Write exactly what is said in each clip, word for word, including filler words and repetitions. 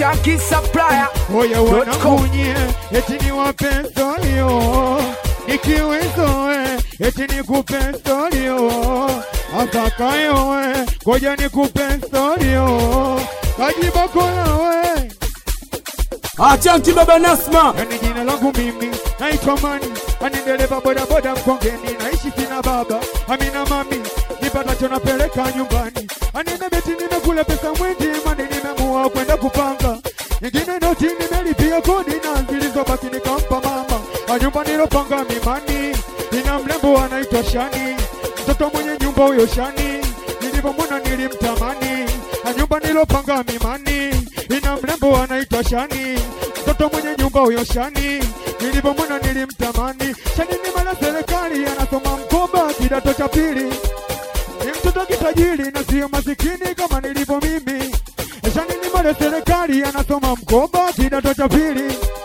Shaki Supplier. Oya wanakunye, eti ni wapensolio. Nikiwezo eti ni kupensolio. Asakayo we, koja ni kupensolio. Kajiba kola we. Achanki baba Nasma. Yani jina langu mimi, naitwa Mani. Anindeleva boda boda Mkongeni. Naishi sina baba, amina mami. Nipatacho napeleka nyumbani. Anine beti nimekula pesa mwingi. Mani nimemua kwenda kupanga. Nyingine noti nimelipia kodi na zilizobaki nikampa mama. Nyumba nilopanga mimani. Nina mlembo anaitwa Shani. Mtoto mwenye nyumba huyo Shani. Nilipomwona nilimtamani. Nyumba nilopanga mimani. Nina mlembo anaitwa Shani. Mtoto mwenye nyumba huyo Shani. Nilipomwona nilimtamani. Shani ni mwana serikali anasoma mkoba kidato cha pili. Ni mtoto kitajiri na sio masikini kama nilivyo mimi. Shani ni mwana serikali anasoma mkoba kidato cha pili.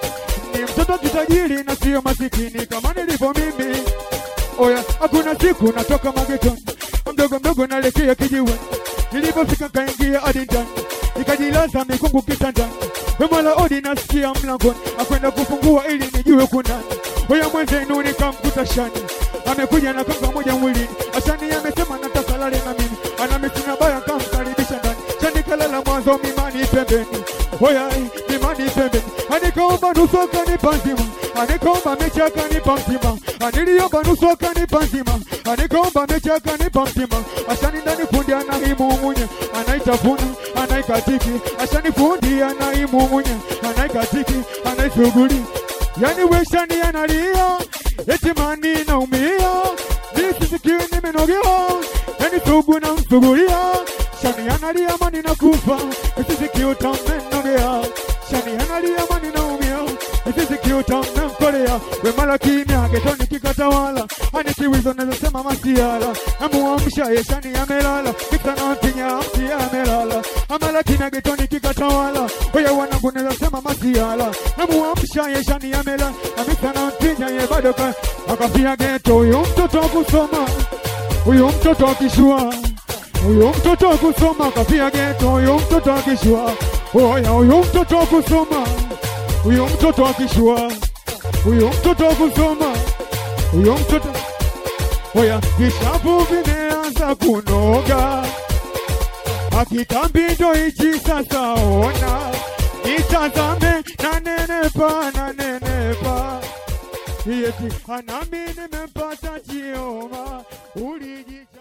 Ni mtoto kitajiri na sio masikini kama nilivyo mimi. Oya, hakuna siku natoka magetoni. Mdogo mdogo nalekea kijiweni. Nilipofika kaingia hadi ndani. Nikajilaza mikungu kitandani. Wemala odi nasikia mlangoni. Akwenda kufungua ili nijue kunani. Oya mwenzenu nikamkuta Shani. Amekuja na kanga moja mwilini. Shani amesema nataka lale na mimi. Anamesina baya kamkaribisha ndani. Shani kalala mwanzo mimani pembeni. Oya mimani pembeni. Anikaomba nusu akanipa nzima. Anikaomba mechi akanipa mzima. Aniliomba nusu akanipa nzima. Anikaomba mechi akanipa mzima. Ashani ndani fundi anaimumunya. Anaitafuna, anaikatiki. Ashani fundi anaimumunya. Anaikatiki, anaisuguli. Yani we Shani analia. Eti Mani naumia. Nisi sikiwi nimenogea. Yani sugu na msugulia. Shani analia Mani nakufa. Nisi sikiwi utamenogea. Shani analia Mani naumia. Nisi sikiwi utamemkolea. We mala kimya getoni kikatawala. Anikiwizo nazosema masiala. Namuamsha ye Shani amelala. Kitana mpinya mti amelala. Amala kimya getoni kikatawala. Oya wanangu nazosema masiala. Namuamsha ye Shani amelala. Kitana mpinya ye bado ka. Akafia geto huyo mtoto kusoma. Huyo mtoto akishua. Huyo mtoto kusoma. Akafia geto huyo mtoto akishua. Oya huyo mtoto kusoma. Huyo mtoto akishua. Huyo mtoto kusoma. Huyo mtoto. Oya vishavu vimeanza kunoga. Akitambi ndo hichi sasa ona. Nitazame na nenepa na nenepa. Yeti anami nimempata chioma. Uliji